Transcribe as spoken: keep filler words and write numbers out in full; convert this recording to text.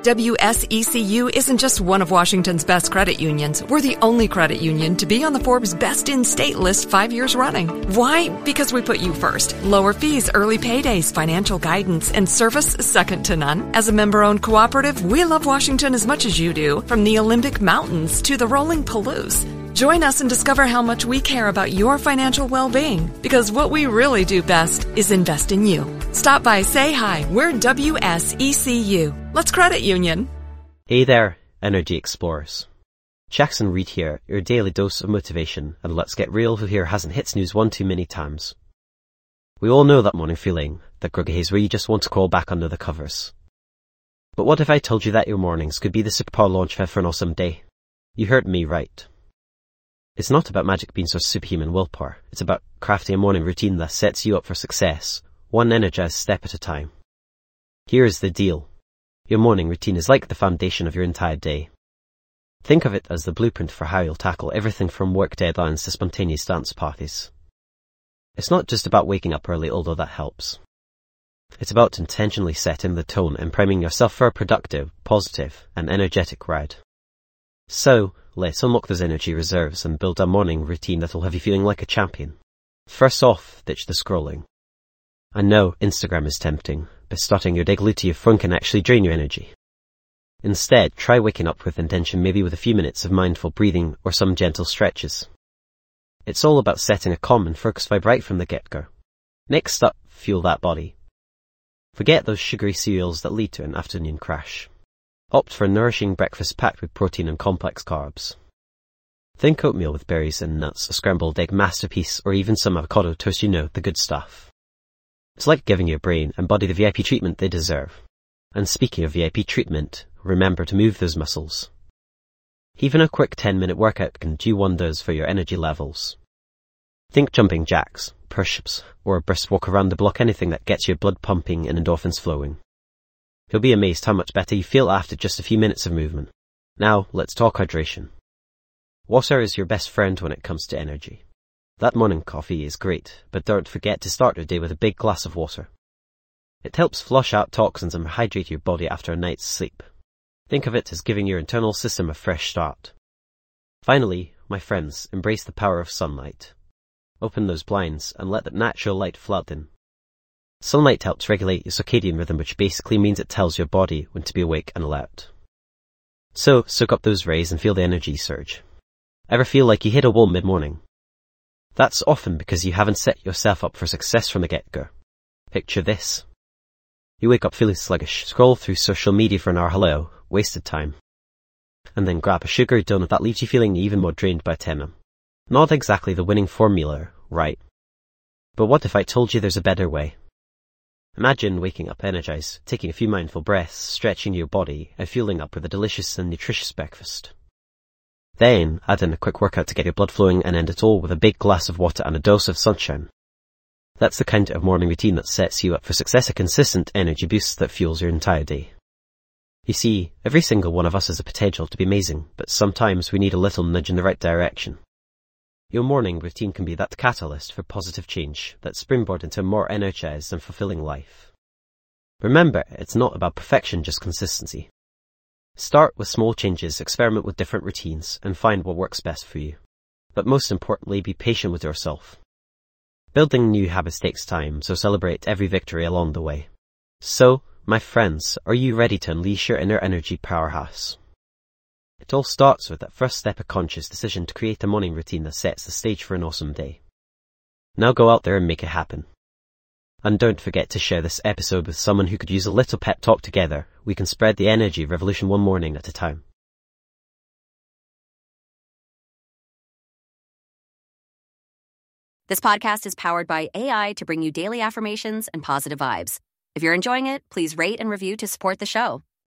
W S E C U isn't just one of Washington's best credit unions. We're the only credit union to be on the Forbes Best in State list five years running. Why? Because we put you first. Lower fees, early paydays, financial guidance, and service second to none. As a member-owned cooperative, we love Washington as much as you do, from the Olympic Mountains to the rolling Palouse. Join us and discover how much we care about your financial well-being, because what we really do best is invest in you. Stop by, say hi. We're W S E C U. Let's credit union. Hey there, Energy Explorers. Jackson Reed here, your daily dose of motivation, and let's get real, who here hasn't hit snooze one too many times. We all know that morning feeling, that groggy haze where you just want to crawl back under the covers. But what if I told you that your mornings could be the superpower launchpad for an awesome day? You heard me right. It's not about magic beans or superhuman willpower. It's about crafting a morning routine that sets you up for success, one energized step at a time. Here's the deal. Your morning routine is like the foundation of your entire day. Think of it as the blueprint for how you'll tackle everything from work deadlines to spontaneous dance parties. It's not just about waking up early, although that helps. It's about intentionally setting the tone and priming yourself for a productive, positive, and energetic ride. So, let's unlock those energy reserves and build a morning routine that'll have you feeling like a champion. First off, ditch the scrolling. I know Instagram is tempting, but starting your day glued to your phone can actually drain your energy. Instead, try waking up with intention, maybe with a few minutes of mindful breathing or some gentle stretches. It's all about setting a calm and focused vibe right from the get-go. Next up, fuel that body. Forget those sugary cereals that lead to an afternoon crash. Opt for a nourishing breakfast packed with protein and complex carbs. Think oatmeal with berries and nuts, a scrambled egg masterpiece, or even some avocado toast, you know, the good stuff. It's like giving your brain and body the V I P treatment they deserve. And speaking of V I P treatment, remember to move those muscles. Even a quick ten minute workout can do wonders for your energy levels. Think jumping jacks, push-ups, or a brisk walk around the block, anything that gets your blood pumping and endorphins flowing. You'll be amazed how much better you feel after just a few minutes of movement. Now, let's talk hydration. Water is your best friend when it comes to energy. That morning coffee is great, but don't forget to start your day with a big glass of water. It helps flush out toxins and hydrate your body after a night's sleep. Think of it as giving your internal system a fresh start. Finally, my friends, embrace the power of sunlight. Open those blinds and let that natural light flood in. Sunlight helps regulate your circadian rhythm, which basically means it tells your body when to be awake and alert. So, soak up those rays and feel the energy surge. Ever feel like you hit a wall mid-morning? That's often because you haven't set yourself up for success from the get-go. Picture this. You wake up feeling sluggish, scroll through social media for an hour, hello, wasted time. And then grab a sugary donut that leaves you feeling even more drained by ten a m. Not exactly the winning formula, right? But what if I told you there's a better way? Imagine waking up energized, taking a few mindful breaths, stretching your body, and fueling up with a delicious and nutritious breakfast. Then, add in a quick workout to get your blood flowing and end it all with a big glass of water and a dose of sunshine. That's the kind of morning routine that sets you up for success, a consistent energy boost that fuels your entire day. You see, every single one of us has the potential to be amazing, but sometimes we need a little nudge in the right direction. Your morning routine can be that catalyst for positive change, that springboard into a more energized and fulfilling life. Remember, it's not about perfection, just consistency. Start with small changes, experiment with different routines, and find what works best for you. But most importantly, be patient with yourself. Building new habits takes time, so celebrate every victory along the way. So, my friends, are you ready to unleash your inner energy powerhouse? It all starts with that first step, a conscious decision to create a morning routine that sets the stage for an awesome day. Now go out there and make it happen. And don't forget to share this episode with someone who could use a little pep talk. Together, we can spread the energy revolution one morning at a time. This podcast is powered by A I to bring you daily affirmations and positive vibes. If you're enjoying it, please rate and review to support the show.